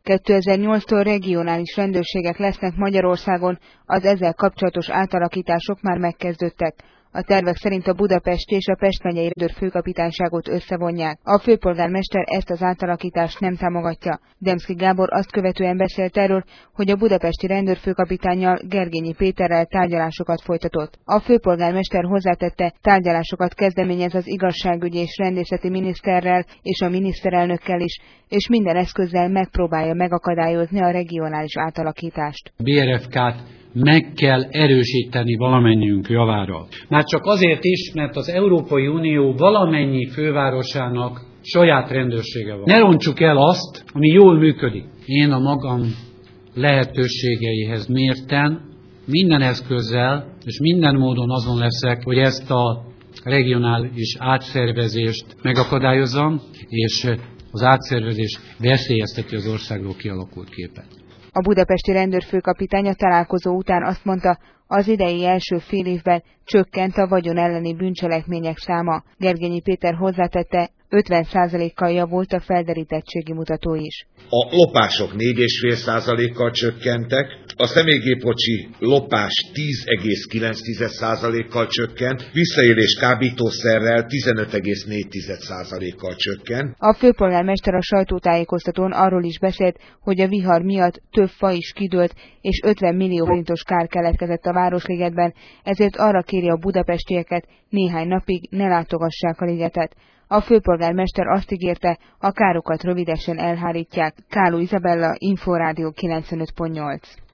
2008-tól regionális rendőrségek lesznek Magyarországon, az ezzel kapcsolatos átalakítások már megkezdődtek. A tervek szerint a budapesti és a Pest megyei rendőrfőkapitányságot összevonják. A főpolgármester ezt az átalakítást nem támogatja. Demszky Gábor azt követően beszélt erről, hogy a budapesti rendőrfőkapitánnyal, Gergényi Péterrel tárgyalásokat folytatott. A főpolgármester hozzátette, tárgyalásokat kezdeményez az igazságügyi és rendészeti miniszterrel és a miniszterelnökkel is, és minden eszközzel megpróbálja megakadályozni a regionális átalakítást. BRFK-t meg kell erősíteni valamennyiünk javára. Már csak azért is, mert az Európai Unió valamennyi fővárosának saját rendőrsége van. Ne rontsuk el azt, ami jól működik. Én a magam lehetőségeihez mérten minden eszközzel és minden módon azon leszek, hogy ezt a regionális átszervezést megakadályozzam, és az átszervezés veszélyezteti az országról kialakult képet. A budapesti rendőrfőkapitány a találkozó után azt mondta, az idei első fél évben csökkent a vagyon elleni bűncselekmények száma. Gergényi Péter hozzátette, 50%-kal javult a felderítettségi mutató is. A lopások 4,5%-kal csökkentek, a személygépkocsi lopás 10,9%-kal csökkent, visszaélés kábítószerrel 15,4%-kal csökkent. A főpolgármester a sajtótájékoztatón arról is beszélt, hogy a vihar miatt több fa is kidőlt, és 50 millió forintos kár keletkezett a Városligetben, ezért arra kéri a budapestieket, néhány napig ne látogassák a ligetet. A főpolgármester azt ígérte, a károkat rövidesen elhárítják. Káló Izabella, Inforádió 95.8.